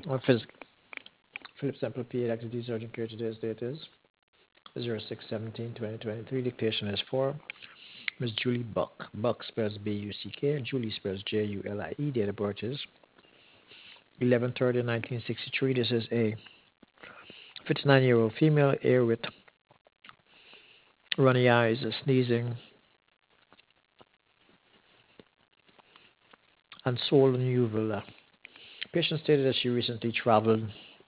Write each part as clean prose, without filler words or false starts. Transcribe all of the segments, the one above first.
Philip Sample PA Activities Urgent Care. Today's date is 06/17/2023. Dictation is for Ms. Julie Buck. Buck spells Buck. Julie spells Julie. Date of birth is 11/30/1963. This is a 59-year-old female, air with runny eyes, sneezing, and swollen uvula. Patient stated that she recently traveled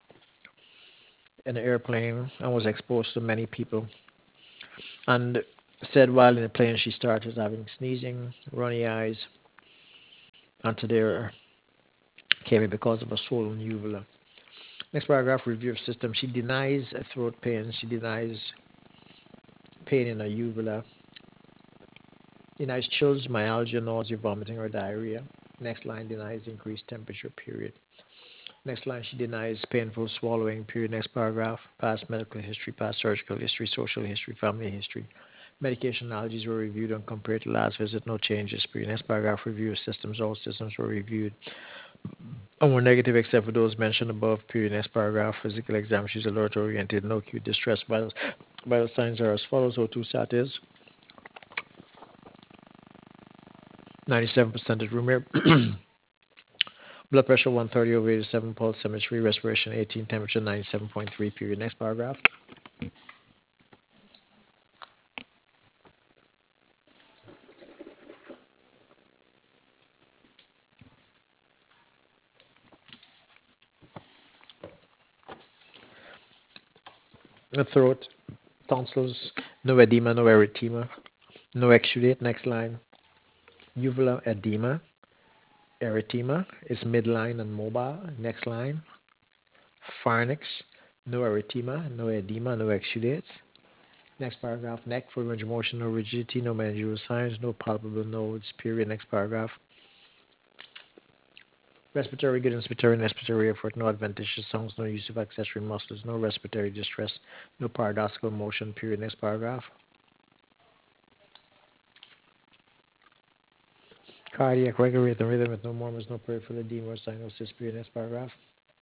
in an airplane and was exposed to many people, and said while in the plane she started having sneezing, runny eyes, and today came in because of a swollen uvula. Next paragraph, review of system. She denies a throat pain. She denies pain in her uvula. Denies chills, myalgia, nausea, vomiting, or diarrhea. Next line, denies increased temperature, period. Next line, she denies painful swallowing, period. Next paragraph, past medical history, past surgical history, social history, family history. Medication allergies were reviewed and compared to last visit, no changes, period. Next paragraph, review of systems. All systems were reviewed and were negative except for those mentioned above, period. Next paragraph, physical exam. She's alert oriented, no acute distress. Vital signs are as follows. O2 sat is 97% at room air. Blood pressure 130/87, pulse symmetry, respiration 18, temperature 97.3, period. Next paragraph. The throat, tonsils, no edema, no erythema, no exudate. Next line. Uvula edema, erythema is midline and mobile. Next line. Pharynx, no erythema, no edema, no exudates. Next paragraph. Neck, full range of motion, no rigidity, no mandibular signs, no palpable nodes, period. Next paragraph. Respiratory good, inspiratory and expiratory effort, no adventitious sounds, no use of accessory muscles, no respiratory distress, no paradoxical motion, period. Next paragraph. Cardiac regular rhythm with no murmurs, no peripheral edema or cyanosis, period. Next paragraph.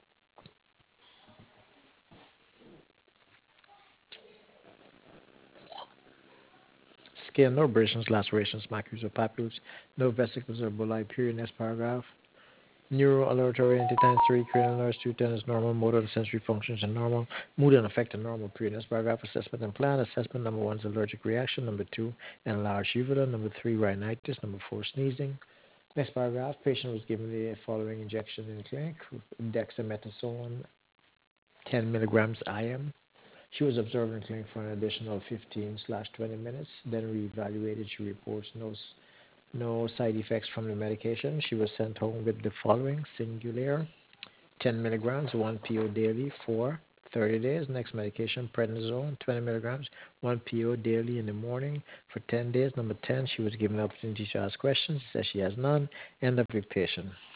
Skin, no abrasions, lacerations, macules or papules, no vesicles or bullae, period. Next paragraph. Neuro alert oriented times 3, cranial nerves 210 is normal, motor and sensory functions are normal, mood and affect are normal, period. Next paragraph, assessment and plan. Assessment number 1 is allergic reaction, number 2, enlarged uvula, number 3, rhinitis, number 4, sneezing. Next paragraph, patient was given the following injection in clinic, dexamethasone 10 milligrams IM. She was observed in clinic for an additional 15/20 minutes, then reevaluated. She reports no side effects from the medication. She was sent home with the following: Singulair 10 milligrams, 1 PO daily for 30 days. Next medication, prednisone 20 milligrams, 1 PO daily in the morning for 10 days. Number 10, she was given the opportunity to ask questions. Says she has none. End of dictation.